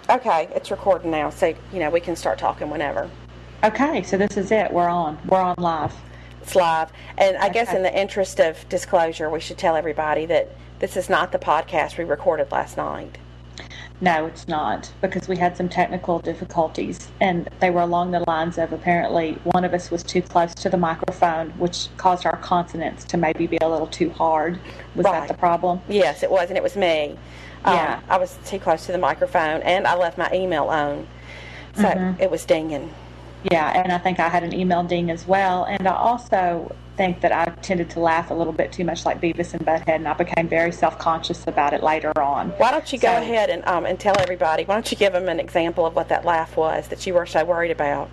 Okay, it's recording now, so we can start talking whenever. Okay, so this is it. We're on. We're on live. It's live. And I guess Okay. in the interest of disclosure, we should tell everybody that this is not the podcast we recorded last night. No, it's not, because we had some technical difficulties, and they were along the lines of apparently one of us was too close to the microphone, which caused our consonants to maybe be a little too hard. Was Right. that the problem? Yes, it was, and it was me. Yeah. I was too close to the microphone, and I left my email on, so it was dinging. Yeah, and I think I had an email ding as well, and I also think that I tended to laugh a little bit too much like Beavis and Butthead, and I became very self-conscious about it later on. Why don't you go ahead and tell everybody, why don't you give them an example of what that laugh was that you were so worried about?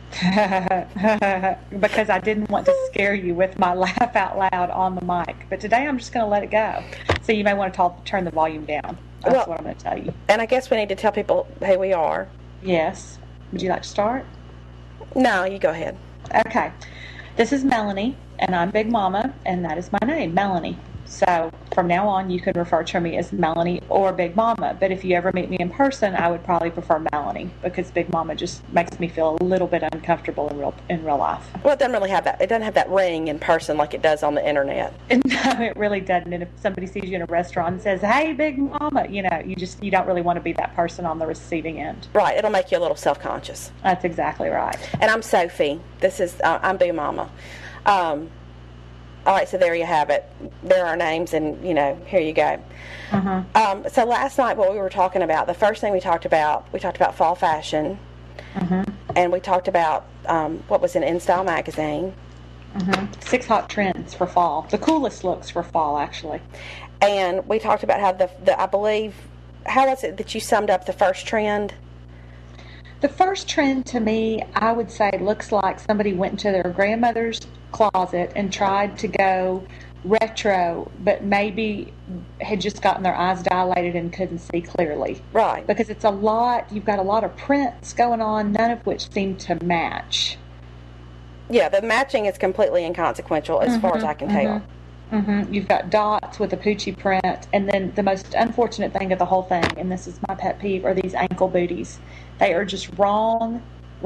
Because I didn't want to scare you with my laugh out loud on the mic. But today I'm just going to let it go. So you may want to turn the volume down. That's what I'm going to tell you. And I guess we need to tell people who we are. Yes. Would you like to start? No, you go ahead. Okay. This is Melanie, and I'm Big Mama, and that is my name, Melanie. So from now on, you can refer to me as Melanie or Big Mama. But if you ever meet me in person, I would probably prefer Melanie, because Big Mama just makes me feel a little bit uncomfortable in real life. Well, it doesn't really have that. It doesn't have that ring in person like it does on the internet. No, it really doesn't. And if somebody sees you in a restaurant and says, "Hey, Big Mama," you don't really want to be that person on the receiving end. Right. It'll make you a little self-conscious. That's exactly right. And I'm Sophie. I'm Big Mama. All right, so there you have it. There are our names, and, here you go. So last night, what we were talking about, the first thing we talked about fall fashion, and we talked about what was in InStyle magazine. 6 hot trends for fall. The coolest looks for fall, actually. And we talked about how I believe, how was it that you summed up the first trend? The first trend to me, I would say, looks like somebody went into their grandmother's closet and tried to go retro, but maybe had just gotten their eyes dilated and couldn't see clearly. Right. Because you've got a lot of prints going on, none of which seem to match. Yeah, the matching is completely inconsequential as far as I can tell. You've got dots with a Poochie print, and then the most unfortunate thing of the whole thing, and this is my pet peeve, are these ankle booties. They are just wrong.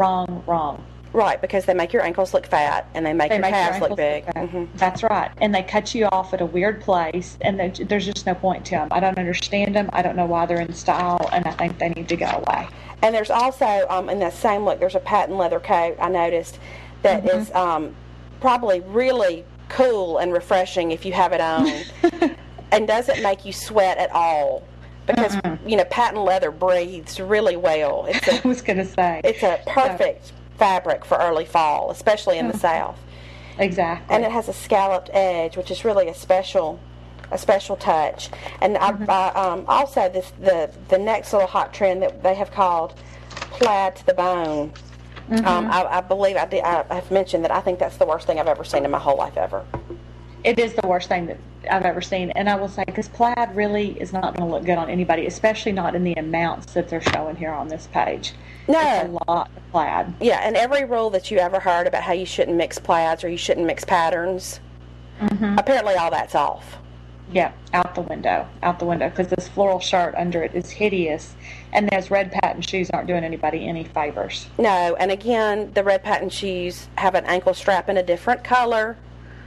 Right, because they make your ankles look fat, and they make your calves look big. That's right. And they cut you off at a weird place, and there's just no point to them. I don't understand them. I don't know why they're in style, and I think they need to go away. And there's also, in that same look, there's a patent leather coat I noticed that is probably really cool and refreshing if you have it on, and doesn't make you sweat at all. Because, patent leather breathes really well. I was going to say. It's a perfect fabric for early fall, especially in the South. Exactly. And it has a scalloped edge, which is really a special touch. And also the next little hot trend that they have called plaid to the bone. I believe I've mentioned that I think that's the worst thing I've ever seen in my whole life ever. It is the worst thing that I've ever seen, and I will say, because plaid really is not going to look good on anybody, especially not in the amounts that they're showing here on this page. No. It's a lot of plaid. Yeah, and every rule that you ever heard about how you shouldn't mix plaids or you shouldn't mix patterns, apparently all that's off. Yeah, out the window, because this floral shirt under it is hideous, and those red patent shoes aren't doing anybody any favors. No, and again, the red patent shoes have an ankle strap in a different color.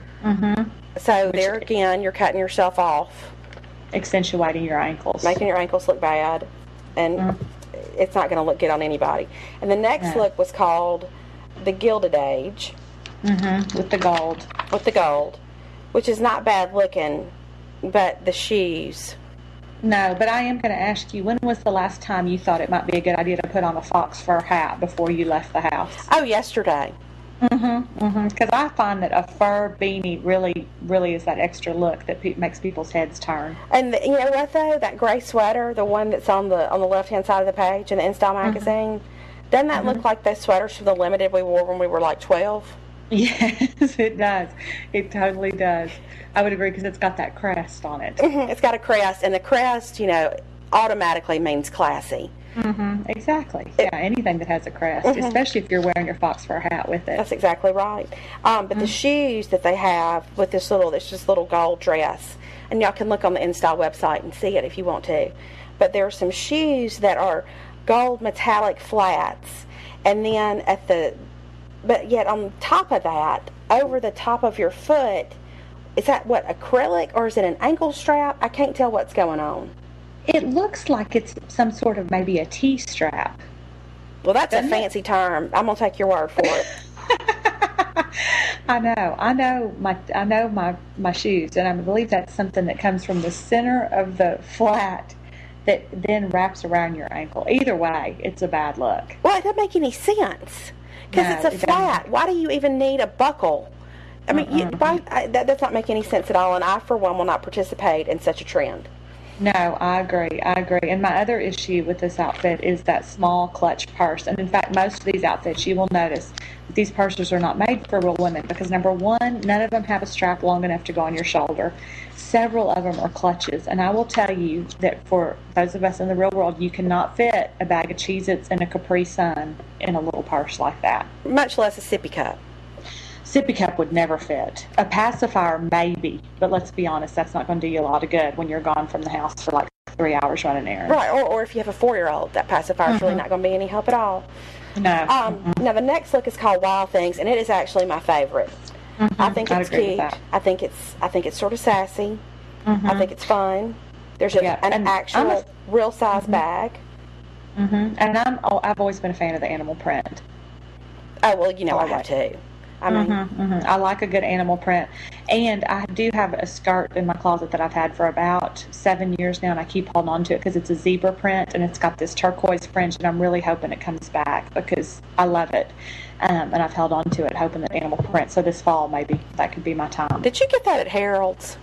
So there again, you're cutting yourself off. Accentuating your ankles. Making your ankles look bad. And it's not going to look good on anybody. And the next look was called the Gilded Age. With the gold. With the gold. Which is not bad looking, but the shoes. No, but I am going to ask you, when was the last time you thought it might be a good idea to put on a fox fur hat before you left the house? Oh, yesterday. Because I find that a fur beanie really is that extra look that makes people's heads turn. And you know what though? That gray sweater, the one that's on the left-hand side of the page in the InStyle magazine, doesn't that look like those sweaters from the Limited we wore when we were like 12? Yes, it does. It totally does. I would agree, because it's got that crest on it. It's got a crest, and the crest, automatically means classy. Exactly. Anything that has a crest, especially if you're wearing your fox fur hat with it. That's exactly right. But the shoes that they have with this little gold dress, and y'all can look on the InStyle website and see it if you want to. But there are some shoes that are gold metallic flats, and then but yet on top of that, over the top of your foot, is that what, acrylic, or is it an ankle strap? I can't tell what's going on. It looks like it's some sort of maybe a T-strap. Well, that's Doesn't a fancy term. I'm gonna take your word for it. I know my shoes, and I believe that's something that comes from the center of the flat that then wraps around your ankle. Either way, it's a bad look. Well, it doesn't make any sense because No, it's a it doesn't. flat. Why do you even need a buckle? I mean, that does not make any sense at all, and I, for one, will not participate in such a trend. No, I agree. And my other issue with this outfit is that small clutch purse. And in fact, most of these outfits, you will notice that these purses are not made for real women because, number one, none of them have a strap long enough to go on your shoulder. Several of them are clutches. And I will tell you that for those of us in the real world, you cannot fit a bag of Cheez-Its and a Capri Sun in a little purse like that. Much less a sippy cup. Sippy cup would never fit. A pacifier, maybe, but let's be honest, that's not going to do you a lot of good when you're gone from the house for like 3 hours running errands. Right, or if you have a 4-year-old, that pacifier is really not going to be any help at all. No. Now, the next look is called Wild Things, and it is actually my favorite. I think I'd it's agree with cute. that. I think it's sort of sassy. I think it's fun. There's an and actual real size bag. And I've always been a fan of the animal print. Oh, well, you know I have too. I mean, I like a good animal print. And I do have a skirt in my closet that I've had for about 7 years now, and I keep holding on to it because it's a zebra print, and it's got this turquoise fringe, and I'm really hoping it comes back because I love it. And I've held on to it, hoping that animal print. So this fall, maybe that could be my time. did you get that at Harold's?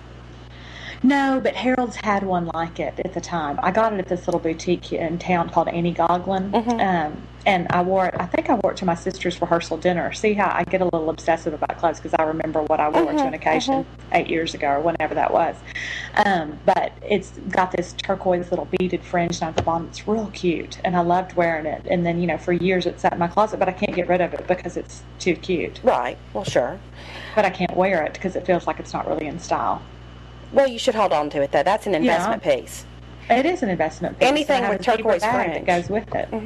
No, but Harold's had one like it at the time. I got it at this little boutique in town called Annie Goglin. And I wore it, I think I wore it to my sister's rehearsal dinner. See how I get a little obsessive about clothes because I remember what I wore to an occasion 8 years ago or whenever that was. But it's got this turquoise little beaded fringe down at the bottom. It's real cute, and I loved wearing it. And then, for years it sat in my closet, but I can't get rid of it because it's too cute. Right, well, sure. But I can't wear it because it feels like it's not really in style. Well, you should hold on to it, though. That's an investment piece. It is an investment piece. Anything I have with a zebra turquoise bag fringe. that goes with it.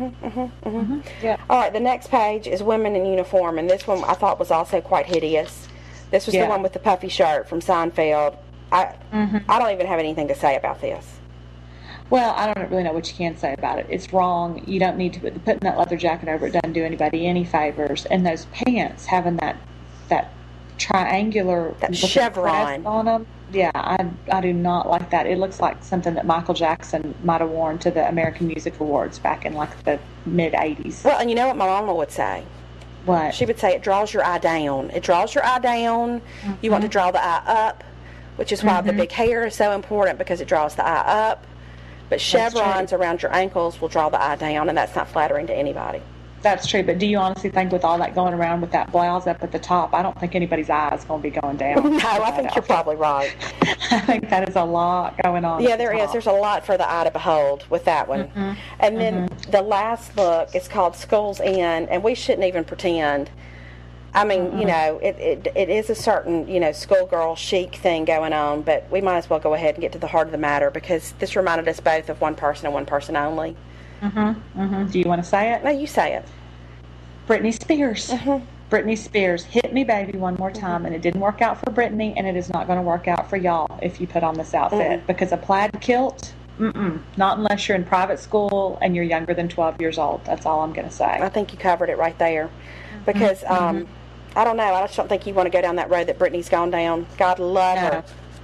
Yeah. All right, the next page is Women in Uniform, and this one I thought was also quite hideous. This was the one with the puffy shirt from Seinfeld. I don't even have anything to say about this. Well, I don't really know what you can say about it. It's wrong. You don't need to putting that leather jacket over it doesn't do anybody any favors. And those pants having that triangular chevron crest on them. Yeah, I do not like that. It looks like something that Michael Jackson might have worn to the American Music Awards back in like the mid 80s. Well, and you know what my mama would say? What? She would say it draws your eye down. It draws your eye down. You want to draw the eye up, which is why the big hair is so important because it draws the eye up. But chevrons around your ankles will draw the eye down, and that's not flattering to anybody. That's true, but do you honestly think with all that going around with that blouse up at the top, I don't think anybody's eye is going to be going down? No, I think you're probably right. I think that is a lot going on. Yeah, there is. There's a lot for the eye to behold with that one. And then the last look is called School's In, and we shouldn't even pretend. I mean, it is a certain, schoolgirl chic thing going on, but we might as well go ahead and get to the heart of the matter because this reminded us both of one person and one person only. Do you want to say it? No, you say it. Britney Spears. Britney Spears, Hit Me Baby one more time, and it didn't work out for Britney, and it is not going to work out for y'all if you put on this outfit because a plaid kilt, not unless you're in private school and you're younger than 12 years old. That's all I'm going to say. I think you covered it right there because I don't know. I just don't think you want to go down that road that Britney's gone down. God love her.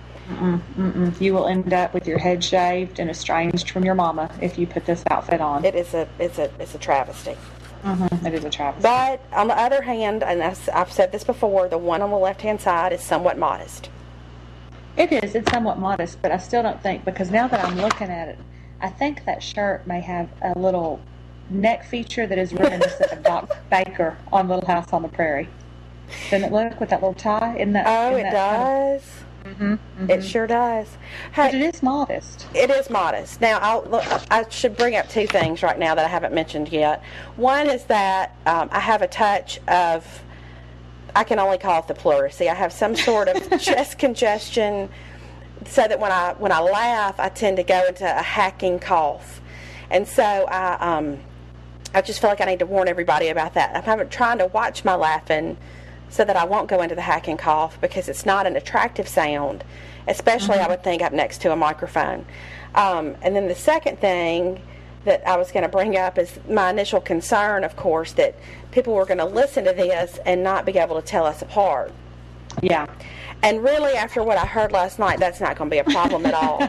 You will end up with your head shaved and estranged from your mama if you put this outfit on. It's a travesty. It is a travesty. But on the other hand, and I've said this before, the one on the left-hand side is somewhat modest. It is. It's somewhat modest, but I still don't think, because now that I'm looking at it, I think that shirt may have a little neck feature that is reminiscent of Doc Baker on Little House on the Prairie. Doesn't it look with that little tie? It does. It sure does. Hey, but it is modest. It is modest. Now, I should bring up two things right now that I haven't mentioned yet. One is that I have a touch of, I can only call it the pleurisy. I have some sort of chest congestion, so that when I laugh, I tend to go into a hacking cough. And so I just feel like I need to warn everybody about that. I'm trying to watch my laughing so that I won't go into the hack and cough, because it's not an attractive sound, especially I would think up next to a microphone. And then the second thing that I was going to bring up is my initial concern, of course, that people were going to listen to this and not be able to tell us apart. Yeah. And really, after what I heard last night, that's not going to be a problem at all.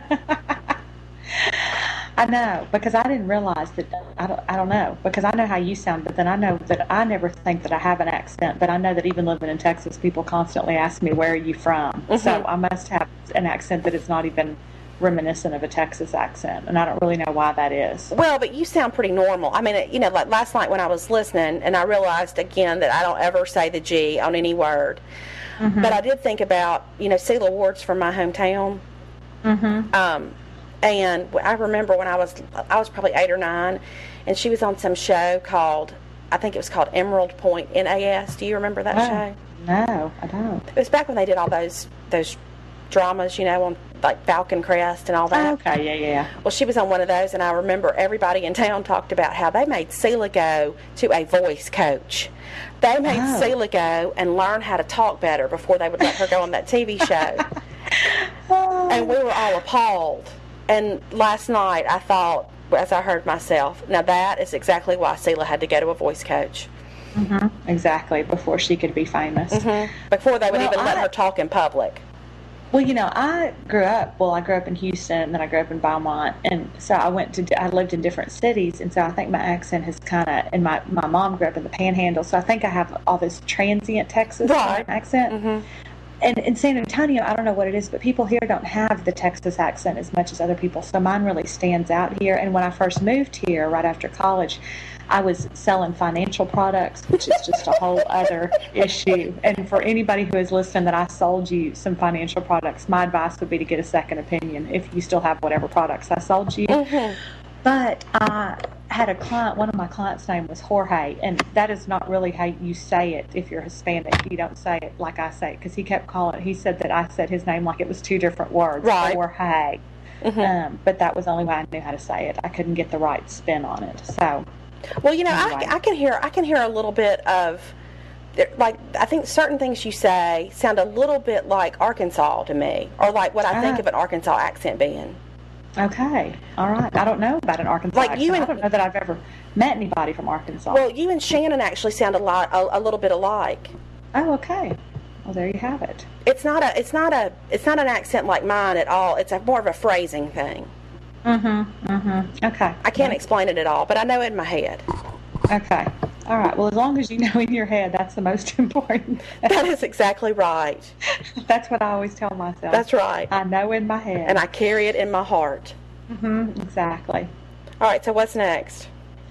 I know, because I didn't realize that. I don't know, because I know how you sound, but then I know that I never think that I have an accent, but I know that even living in Texas, people constantly ask me, where are you from? Mm-hmm. So I must have an accent that is not even reminiscent of a Texas accent, and I don't really know why that is. Well, but you sound pretty normal. I mean, you know, like last night when I was listening, and I realized again that I don't ever say the G on any word, mm-hmm. but I did think about, you know, Selah Ward's from my hometown. Mm-hmm. And I remember when I was probably 8 or 9, and she was on some show called, I think it was called Emerald Point NAS. Do you remember that show? No, I don't. It was back when they did all those dramas, you know, on like Falcon Crest and all that. Oh, okay, yeah. Well, she was on one of those, and I remember everybody in town talked about how they made Selah go to a voice coach. They made Selah go and learn how to talk better before they would let her go on that TV show. And we were all appalled. And last night I thought, as I heard myself, now that is exactly why Selah had to go to a voice coach. Mm-hmm. Exactly, before she could be famous. Mm-hmm. Before they would even let her talk in public. Well, you know, I grew up in Houston, and then I grew up in Beaumont, and so I lived in different cities, and so I think my accent has kind of, and my mom grew up in the Panhandle, so I think I have all this transient Texas accent. Mm-hmm. And in San Antonio, I don't know what it is, but people here don't have the Texas accent as much as other people, so mine really stands out here. And when I first moved here, right after college, I was selling financial products, which is just a whole other issue. And for anybody who is listening that I sold you some financial products, my advice would be to get a second opinion if you still have whatever products I sold you. Mm-hmm. But I had a client, one of my clients' name was Jorge, and that is not really how you say it if you're Hispanic. You don't say it like I say it, because he said that I said his name like it was two different words, Jorge. Mm-hmm. But that was the only way I knew how to say it. I couldn't get the right spin on it. So, well, you know, anyway. I can hear a little bit of, like, I think certain things you say sound a little bit like Arkansas to me, or like what I think of an Arkansas accent being. Okay, all right. I don't know about an Arkansas accent. I don't know that I've ever met anybody from Arkansas. Well, you and Shannon actually sound a little bit alike. Oh, okay. Well, there you have it. It's not an accent like mine at all. It's more of a phrasing thing. Okay. I can't explain it at all, but I know it in my head. Okay. All right. Well, as long as you know in your head, that's the most important. That is exactly right. That's what I always tell myself. That's right. I know in my head. And I carry it in my heart. Exactly. All right. So what's next?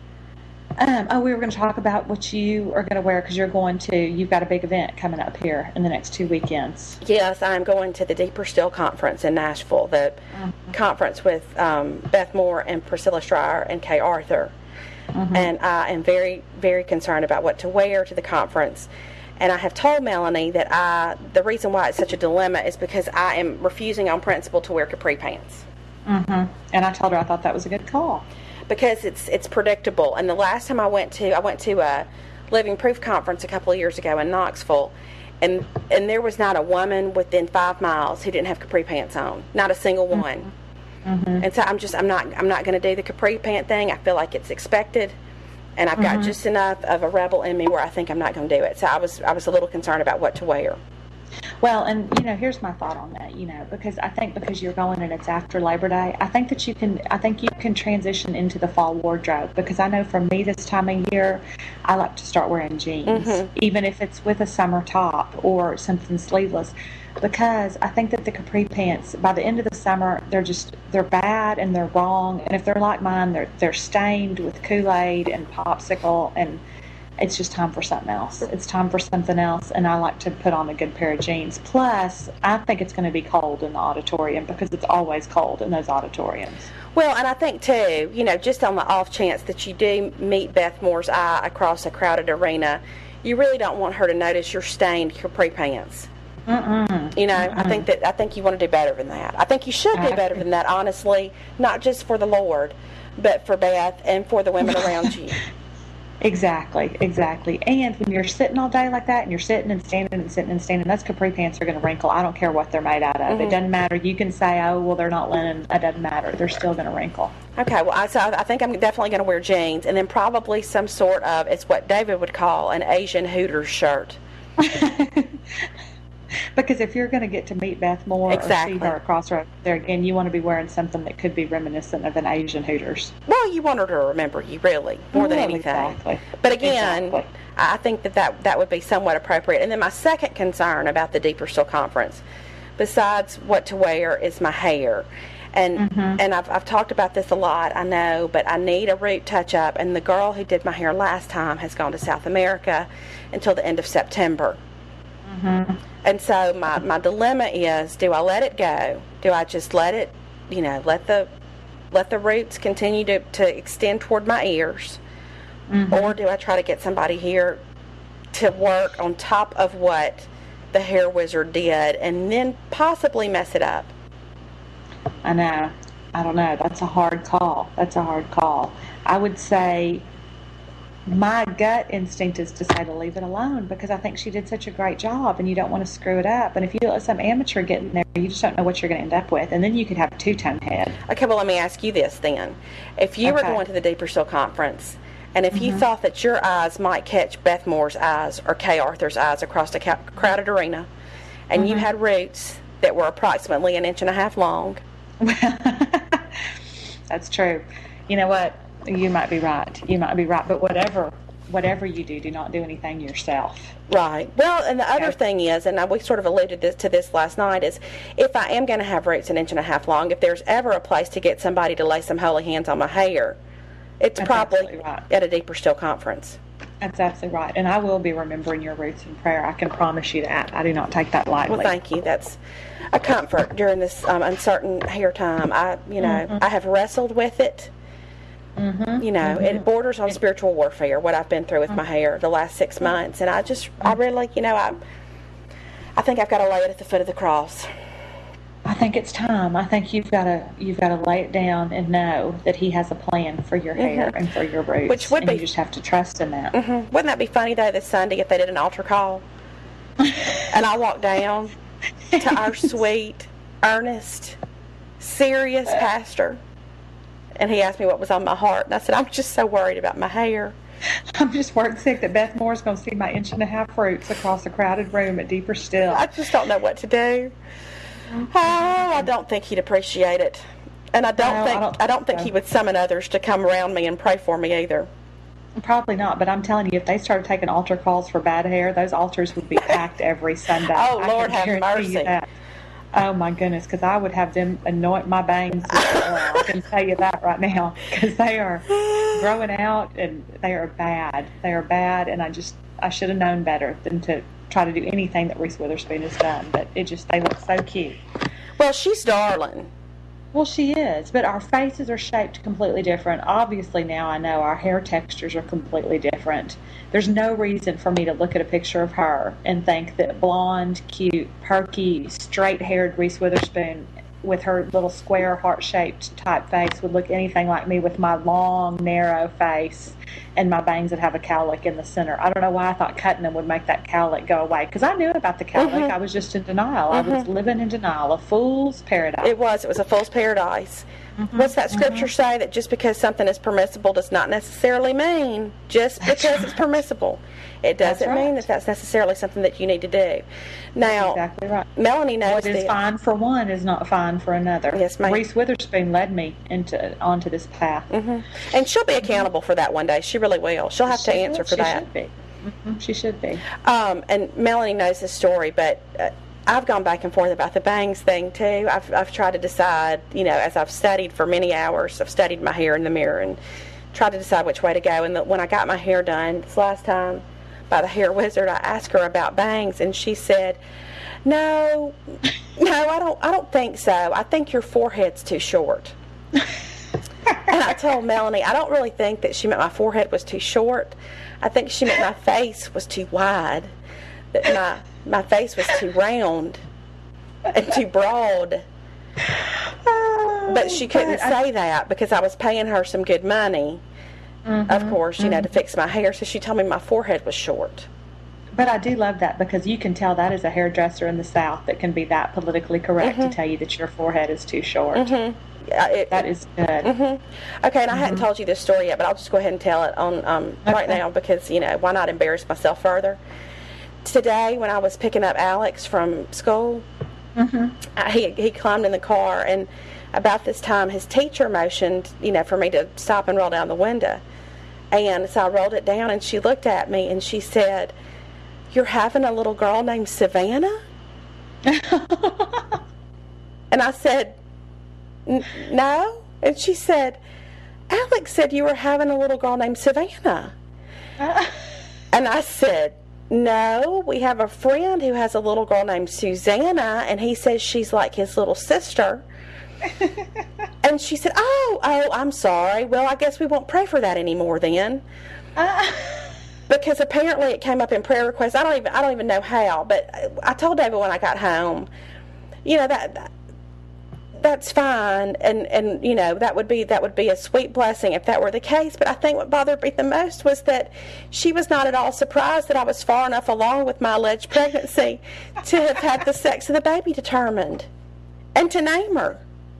We were going to talk about what you are going to wear, because you've got a big event coming up here in the next 2 weekends. Yes, I'm going to the Deeper Still Conference in Nashville, the conference with Beth Moore and Priscilla Stryer and Kay Arthur. Mm-hmm. And I am very, very concerned about what to wear to the conference. And I have told Melanie that the reason why it's such a dilemma is because I am refusing on principle to wear capri pants. Mm-hmm. And I told her I thought that was a good call. Because it's predictable. And the last time I went to a Living Proof conference a couple of years ago in Knoxville, and there was not a woman within 5 miles who didn't have capri pants on. Not a single one. Mm-hmm. And so I'm not going to do the capri pant thing. I feel like it's expected, and I've got just enough of a rebel in me where I think I'm not going to do it. So I was a little concerned about what to wear. Well, and here's my thought on that. Because you're going and it's after Labor Day, I think you can transition into the fall wardrobe, because I know for me this time of year, I like to start wearing jeans, even if it's with a summer top or something sleeveless. Because I think that the capri pants, by the end of the summer, they're bad and they're wrong. And if they're like mine, they're stained with Kool-Aid and popsicle, and it's just time for something else. It's time for something else, and I like to put on a good pair of jeans. Plus, I think it's going to be cold in the auditorium, because it's always cold in those auditoriums. Well, and I think, too, just on the off chance that you do meet Beth Moore's eye across a crowded arena, you really don't want her to notice your stained capri pants. I think you want to do better than that. I think you should do better than that, honestly, not just for the Lord, but for Beth and for the women around you. Exactly. And when you're sitting all day like that, and you're sitting and standing, those capri pants are going to wrinkle. I don't care what they're made out of. It doesn't matter. You can say, oh, well, they're not linen. It doesn't matter. They're still going to wrinkle. Okay, well, I think I'm definitely going to wear jeans, and then probably some sort of, it's what David would call an Asian Hooters shirt. Because if you're going to get to meet Beth Moore or see her across there again, you want to be wearing something that could be reminiscent of an Asian Hooters. Well, you want her to remember you, really, more than anything. Exactly. But again, I think that would be somewhat appropriate. And then my second concern about the Deeper Still Conference, besides what to wear, is my hair. And and I've talked about this a lot, I know, but I need a root touch-up. And the girl who did my hair last time has gone to South America until the end of September. And so my dilemma is, do I let it go? Do I just let it, let the roots continue to extend toward my ears? Or do I try to get somebody here to work on top of what the hair wizard did and then possibly mess it up? I know. I don't know. That's a hard call. I would say my gut instinct is to say to leave it alone, because I think she did such a great job and you don't want to screw it up. And if you let some amateur get in there, you just don't know what you're going to end up with. And then you could have a two-tone head. Okay, well, let me ask you this then. If you were going to the Deeper Still Conference, and if you thought that your eyes might catch Beth Moore's eyes or Kay Arthur's eyes across a crowded arena, and you had roots that were approximately 1.5 inches long. That's true. You know what? You might be right. But whatever you do not do anything yourself. Right. Well, and the other thing is, and we sort of alluded to this last night, is if I am going to have roots 1.5 inches long, if there's ever a place to get somebody to lay some holy hands on my hair, it's probably at a Deeper Still Conference. That's absolutely right. And I will be remembering your roots in prayer. I can promise you that. I do not take that lightly. Well, thank you. That's a comfort during this uncertain hair time. I have wrestled with it. It borders on spiritual warfare, what I've been through with my hair the last 6 months. And I really, I think I've got to lay it at the foot of the cross. I think it's time. I think you've got to lay it down and know that He has a plan for your hair and for your roots. Which would be, you just have to trust in that. Wouldn't that be funny though, this Sunday, if they did an altar call and I walked down to our sweet, earnest, serious pastor, and he asked me what was on my heart, and I said, I'm just so worried about my hair. I'm just worried sick that Beth Moore's going to see my 1.5 inch roots across a crowded room at Deeper Still. I just don't know what to do. Oh, I don't think he'd appreciate it. And I don't think he would summon others to come around me and pray for me either. Probably not, but I'm telling you, if they started taking altar calls for bad hair, those altars would be packed every Sunday. Oh, Lord have mercy. Oh, my goodness, because I would have them anoint my bangs with oil. I can tell you that right now, because they are growing out, and they are bad. They are bad, and I should have known better than to try to do anything that Reese Witherspoon has done, but they look so cute. Well, she's darling. Well, she is, but our faces are shaped completely different. Obviously, now I know our hair textures are completely different. There's no reason for me to look at a picture of her and think that blonde, cute, perky, straight-haired Reese Witherspoon with her little square, heart-shaped type face would look anything like me with my long, narrow face and my bangs that have a cowlick in the center. I don't know why I thought cutting them would make that cowlick go away, because I knew about the cowlick. I was just in denial. I was living in denial. A fool's paradise. It was a fool's paradise. What's that scripture say? That just because something is permissible does not necessarily mean just because it's permissible. It doesn't mean that that's necessarily something that you need to do. Now, that's exactly right. Melanie knows what is fine for one is not fine for another. Yes, ma'am. Reese Witherspoon led me onto this path. And she'll be accountable for that one day. She really will. She'll have to answer for that. She should be. And Melanie knows this story, but I've gone back and forth about the bangs thing too. I've tried to decide, as I've studied for many hours, I've studied my hair in the mirror and tried to decide which way to go. And when I got my hair done this last time by the hair wizard, I asked her about bangs, and she said, No, I don't think so. I think your forehead's too short. And I told Melanie, I don't really think that she meant my forehead was too short. I think she meant my face was too wide. That my face was too round and too broad. but she couldn't say that because I was paying her some good money, of course, to fix my hair. So she told me my forehead was short. But I do love that because you can tell that is a hairdresser in the South that can be that politically correct to tell you that your forehead is too short. That is good. Okay, and I hadn't told you this story yet, but I'll just go ahead and tell it on right now because, why not embarrass myself further? Today, when I was picking up Alex from school, he climbed in the car, and about this time, his teacher motioned, for me to stop and roll down the window. And so I rolled it down, and she looked at me, and she said, "You're having a little girl named Savannah?" And I said, "No." And she said, "Alex said you were having a little girl named Savannah." And I said, "No, we have a friend who has a little girl named Susanna, and he says she's like his little sister." And she said, oh, I'm sorry. Well, I guess we won't pray for that anymore then. Because apparently it came up in prayer requests. I don't even know how, but I told David when I got home, that's fine, and that would be a sweet blessing if that were the case. But I think what bothered me the most was that she was not at all surprised that I was far enough along with my alleged pregnancy to have had the sex of the baby determined and to name her.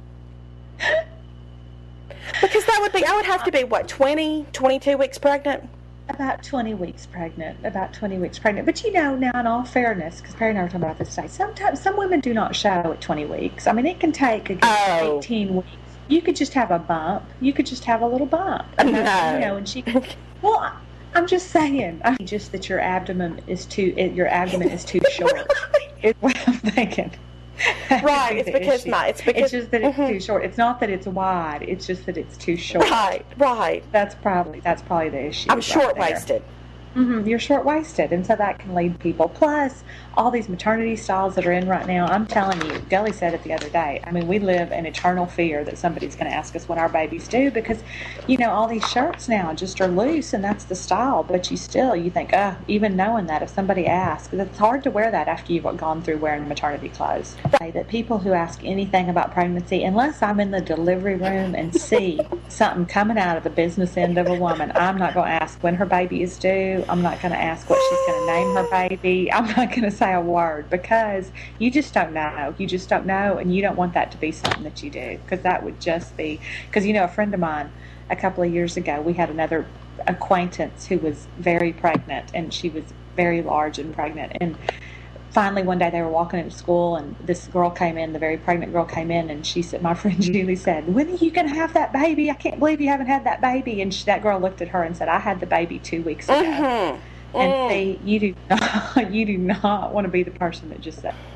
Because I would have to be 22 weeks pregnant. About 20 weeks pregnant. But now in all fairness, because Perry and I were talking about this today, sometimes some women do not show at 20 weeks. I mean, it can take 18 weeks. You could just have a bump. You could just have a little bump. No. And she, well, I'm just saying. Just that your abdomen is too short. Is what I'm thinking. Right, it's because it's just that it's too short. It's not that it's wide. It's just that it's too short. Right. That's probably the issue. I'm short-waisted. You're short-waisted, and so that can lead people. Plus, all these maternity styles that are in right now, I'm telling you, Deli said it the other day. I mean, we live in eternal fear that somebody's going to ask us when our babies do because, all these shirts now just are loose, and that's the style. But you think, even knowing that, if somebody asks, it's hard to wear that after you've gone through wearing maternity clothes. That people who ask anything about pregnancy, unless I'm in the delivery room and see something coming out of the business end of a woman, I'm not going to ask when her baby is due. I'm not going to ask what she's going to name her baby. I'm not going to say a word because you just don't know. You just don't know, and you don't want that to be something that you do because that would just be – because, a friend of mine a couple of years ago, we had another acquaintance who was very pregnant, and she was very large and pregnant. And finally one day they were walking into school, and this girl came in, the very pregnant girl came in, and she said, my friend Julie said, "When are you going to have that baby? I can't believe you haven't had that baby." And that girl looked at her and said, "I had the baby 2 weeks ago." And see, you do not want to be the person that just said.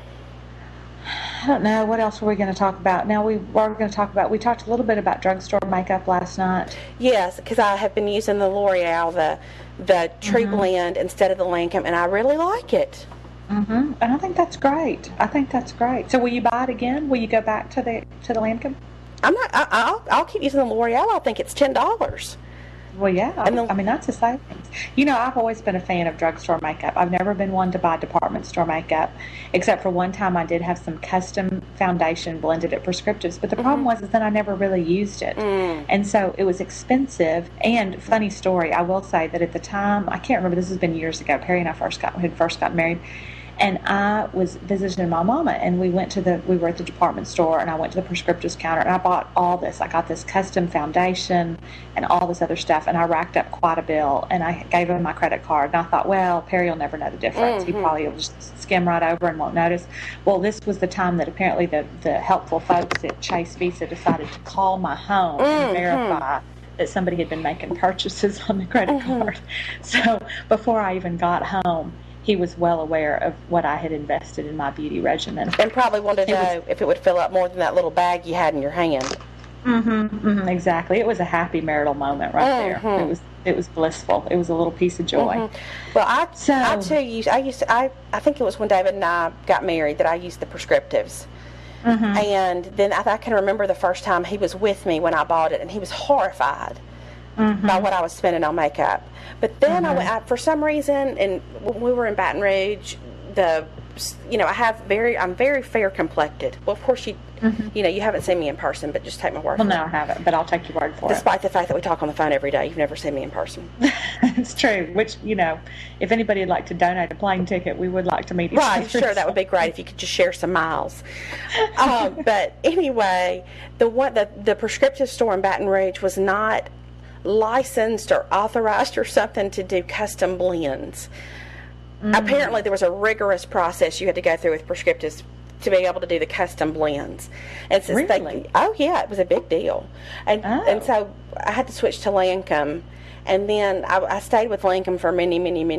I don't know, what else were we going to talk about? Now we talked a little bit about drugstore makeup last night. Yes, because I have been using the L'Oreal, the True Blend instead of the Lancome, and I really like it. And I think that's great. So will you buy it again? Will you go back to the Lancome? I'm not. I'll keep using the L'Oreal. I think it's $10. Well, yeah. I mean, that's a savings. I've always been a fan of drugstore makeup. I've never been one to buy department store makeup, except for one time I did have some custom foundation blended at Prescriptives. But the problem was that I never really used it. And so it was expensive. And funny story, I will say that at the time, I can't remember, this has been years ago, Perry and I had first got married. And I was visiting my mama, and we were at the department store, and I went to the Prescriptives counter, and I bought all this. I got this custom foundation and all this other stuff, and I racked up quite a bill, and I gave him my credit card, and I thought, well, Perry will never know the difference. He probably will just skim right over and won't notice. Well, this was the time that apparently the helpful folks at Chase Visa decided to call my home and verify that somebody had been making purchases on the credit card. So before I even got home, he was well aware of what I had invested in my beauty regimen. And probably wanted to know if it would fill up more than that little bag you had in your hand. Exactly. It was a happy marital moment right there. It was blissful. It was a little piece of joy. Well, I too used. I think it was when David and I got married that I used the Prescriptives. And then I can remember the first time he was with me when I bought it, and he was horrified by what I was spending on makeup. But then for some reason, and when we were in Baton Rouge, I'm very fair complected. Well, of course You know, you haven't seen me in person, but just take my word Well, for no, it. I haven't, but I'll take your word for it. Despite the fact that we talk on the phone every day, you've never seen me in person. It's true, which, you know, if anybody would like to donate a plane ticket, we would like to meet each other. Right, sure, that would be great if you could just share some miles. But anyway, the prescriptive store in Baton Rouge was not licensed or authorized or something to do custom blends. Apparently, there was a rigorous process you had to go through with prescriptives to be able to do the custom blends. And since Really? oh yeah, it was a big deal. And so I had to switch to Lancome, and then I stayed with Lancome for many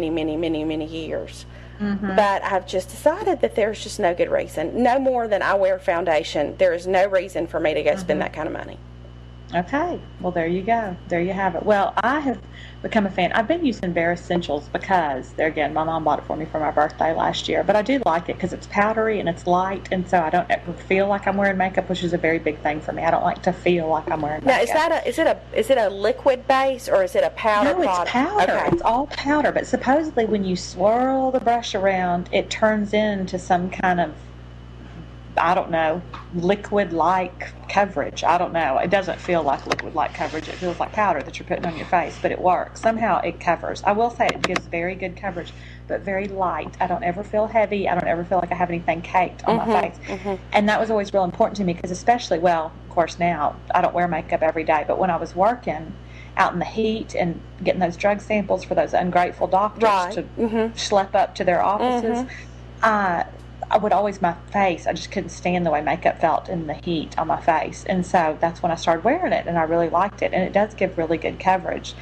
years. But I've just decided that there's just no good reason. No more than I wear foundation. There is no reason for me to go spend that kind of money. Okay, well, there you go. There you have it. Well, I have become a fan. I've been using Bare Essentials because, there again, my mom bought it for me for my birthday last year. But I do like it because it's powdery and it's light, and so I don't ever feel like I'm wearing makeup, which is a very big thing for me. I don't like to feel like I'm wearing makeup. Now, is it a liquid base or is it a powder No, it's product? powder. Okay. It's all powder. But supposedly when you swirl the brush around, it turns into some kind of, I don't know, liquid-like coverage. I don't know. It doesn't feel like liquid-like coverage. It feels like powder that you're putting on your face, but it works. Somehow it covers. I will say it gives very good coverage, but very light. I don't ever feel heavy. I don't ever feel like I have anything caked on my face. And that was always real important to me because especially, well, of course now, I don't wear makeup every day, but when I was working out in the heat and getting those drug samples for those ungrateful doctors to schlep up to their offices, I would always, my face, I just couldn't stand the way makeup felt in the heat on my face. And so that's when I started wearing it, and I really liked it. And it does give really good coverage.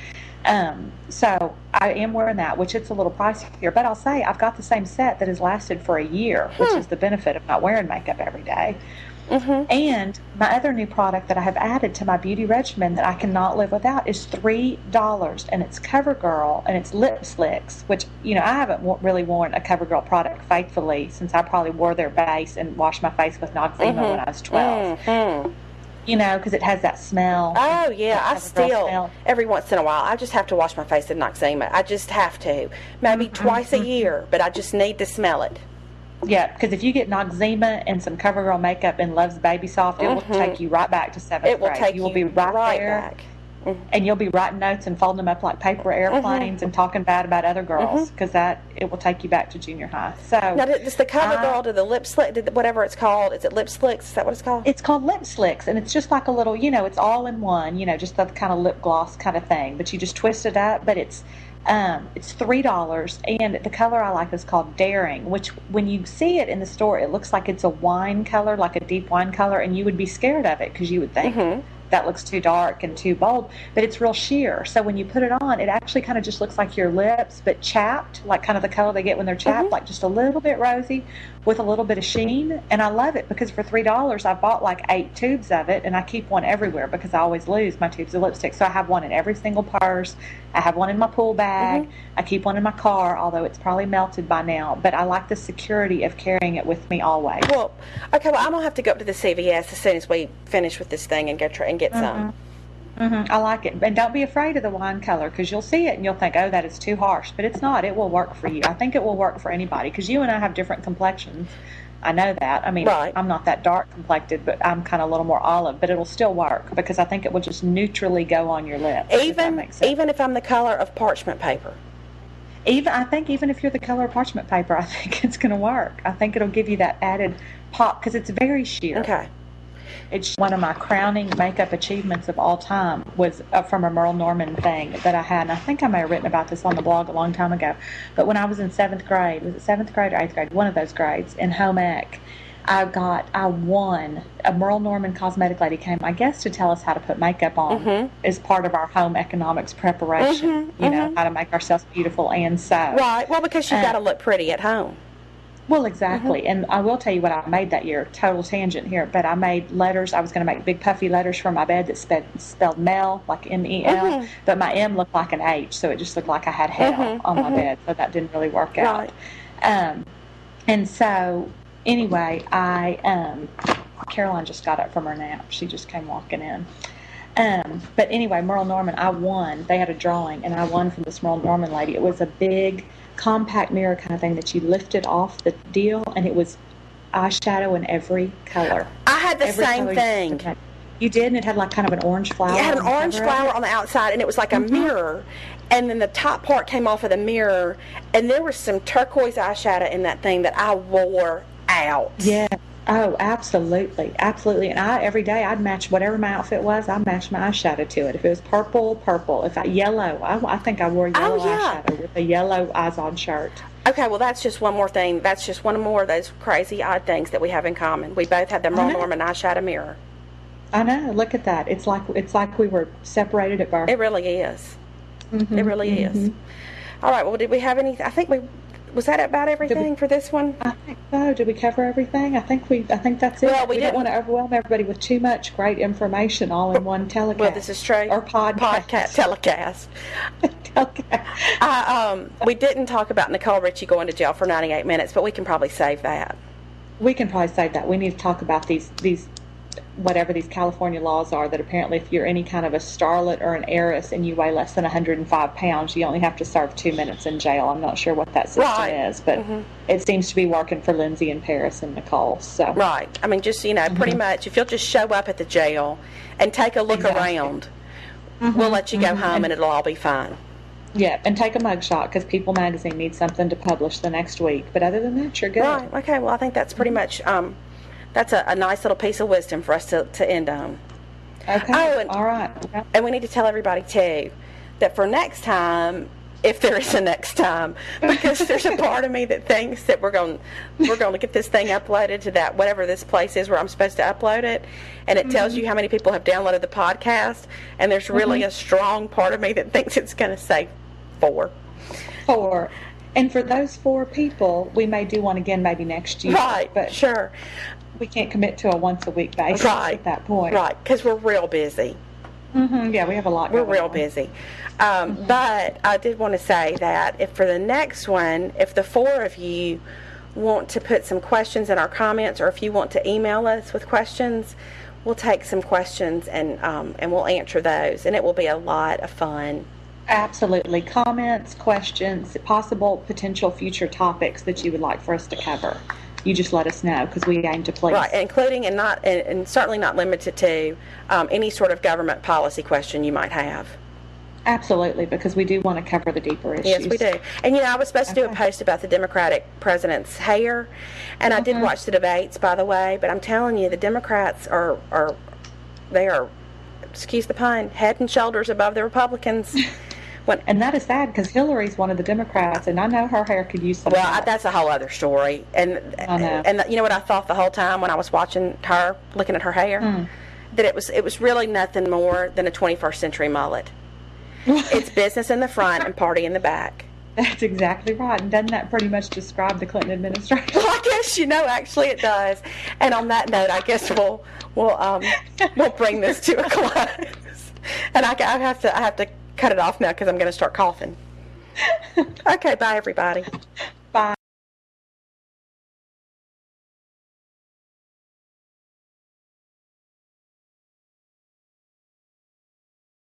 So I am wearing that, which it's a little pricier. But I'll say I've got the same set that has lasted for a year, which is the benefit of not wearing makeup every day. And my other new product that I have added to my beauty regimen that I cannot live without is $3, and it's CoverGirl, and it's Lip Slicks, which, you know, I haven't really worn a CoverGirl product faithfully since I probably wore their base and washed my face with Noxzema when I was 12. You know, because it has that smell. Oh, yeah. I still, smell. every once in a while, I just have to wash my face with Noxzema. I just have to. Maybe twice a year, but I just need to smell it. Yeah, because if you get Noxzema and some CoverGirl makeup and Love's Baby Soft, it will take you right back to 7th grade. It will take you will be right there, back. and you'll be writing notes and folding them up like paper airplanes and talking bad about other girls because it will take you back to junior high. So now, does the CoverGirl do the lip slick? Whatever it's called, is it Lip Slicks? Is that what it's called? It's called Lip Slicks, and it's just like a little, you know, it's all in one, you know, just that kind of lip gloss kind of thing. But you just twist it up. But it's $3, and the color I like is called Daring, which when you see it in the store, it looks like it's a wine color, like a deep wine color, and you would be scared of it because you would think that looks too dark and too bold, but it's real sheer. So when you put it on, it actually kind of just looks like your lips, but chapped, like kind of the color they get when they're chapped, like just a little bit rosy with a little bit of sheen. And I love it because for $3, I bought like 8 tubes of it, and I keep one everywhere because I always lose my tubes of lipstick. So I have one in every single purse. I have one in my pool bag. I keep one in my car, although it's probably melted by now. But I like the security of carrying it with me always. Well, okay. Well, I'm gonna have to go up to the CVS as soon as we finish with this thing and go try and get some. I like it. And don't be afraid of the wine color because you'll see it and you'll think, oh, that is too harsh. But it's not. It will work for you. I think it will work for anybody because you and I have different complexions. I know that. I mean, I'm not that dark complected, but I'm kind of a little more olive. But it'll still work because I think it will just neutrally go on your lips. Even if I'm the color of parchment paper. I think even if you're the color of parchment paper, I think it's going to work. I think it'll give you that added pop because it's very sheer. Okay. It's one of my crowning makeup achievements of all time was from a Merle Norman thing that I had. And I think I may have written about this on the blog a long time ago. But when I was in 7th grade, was it 7th grade or 8th grade? One of those grades in home ec, I won. A Merle Norman cosmetic lady came, I guess, to tell us how to put makeup on as part of our home economics preparation. You know, how to make ourselves beautiful and so. Right. Well, because you've got to look pretty at home. Well, exactly. And I will tell you what I made that year. Total tangent here. But I made letters. I was going to make big puffy letters for my bed that spelled Mel, like M-E-L. But my M looked like an H, so it just looked like I had hell on my bed. So that didn't really work out. And so, anyway, Caroline just got up from her nap. She just came walking in. But anyway, Merle Norman, I won. They had a drawing, and I won from this Merle Norman lady. It was a big compact mirror kind of thing that you lifted off the deal, and it was eyeshadow in every color. I had the Every same color thing. You did, and it had like kind of an orange flower. It had an on the orange cover of flower it. on the outside, and it was like a mirror. And then the top part came off of the mirror, and there was some turquoise eyeshadow in that thing that I wore out. Yeah. Oh, absolutely, absolutely. And every day I'd match whatever my outfit was. I'd match my eyeshadow to it. If it was purple, purple. If yellow, I think I wore yellow eyeshadow with a yellow eyes-on shirt. Okay, well, that's just one more thing. That's just one more of those crazy odd things that we have in common. We both had the Merle Norman eyeshadow mirror. I know. Look at that. It's like we were separated at birth. It really is. It really is. All right. Well, did we have any? I think was that about everything for this one? I think so. Did we cover everything? I think that's it. Well, we didn't want to overwhelm everybody with too much great information all in one telecast. Well, this is true. Or podcast. Telecast. We didn't talk about Nicole Richie going to jail for 98 minutes, but we can probably save that. We can probably save that. We need to talk about these whatever these California laws are, that apparently if you're any kind of a starlet or an heiress and you weigh less than 105 pounds, you only have to serve 2 minutes in jail. I'm not sure what that system is, but it seems to be working for Lindsay and Paris and Nicole. So right. I mean, just, pretty much, if you'll just show up at the jail and take a look around, we'll let you go home and it'll all be fine. Yeah, and take a mugshot, because People Magazine needs something to publish the next week. But other than that, you're good. Right. Okay. Well, I think that's pretty much... that's a nice little piece of wisdom for us to end on. Okay. Oh, all right. And we need to tell everybody, too, that for next time, if there is a next time, because there's a part of me that thinks that we're going to get this thing uploaded to that, whatever this place is where I'm supposed to upload it, and it tells you how many people have downloaded the podcast, and there's really a strong part of me that thinks it's going to say 4. 4. And for those 4 people, we may do one again maybe next year. Right, but sure. We can't commit to a once-a-week basis at that point. Right, because we're real busy. Yeah, we have a lot going on. We're real busy. But I did want to say that if for the next one, if the 4 of you want to put some questions in our comments, or if you want to email us with questions, we'll take some questions and we'll answer those, and it will be a lot of fun. Absolutely. Comments, questions, possible potential future topics that you would like for us to cover. You just let us know, because we aim to please. Right, including and certainly not limited to any sort of government policy question you might have. Absolutely, because we do want to cover the deeper issues. Yes, we do. And I was supposed to do a post about the Democratic president's hair, and I did watch the debates, by the way, but I'm telling you, the Democrats are excuse the pun, head and shoulders above the Republicans. And that is sad, because Hillary's one of the Democrats, and I know her hair could use some help. That's a whole other story. And I know. And you know what I thought the whole time when I was watching her, looking at her hair? That it was really nothing more than a 21st century mullet. It's business in the front and party in the back. That's exactly right. And doesn't that pretty much describe the Clinton administration? Well, I guess, actually it does. And on that note, I guess we'll bring this to a close. And I have to cut it off now because I'm going to start coughing. Okay, bye everybody.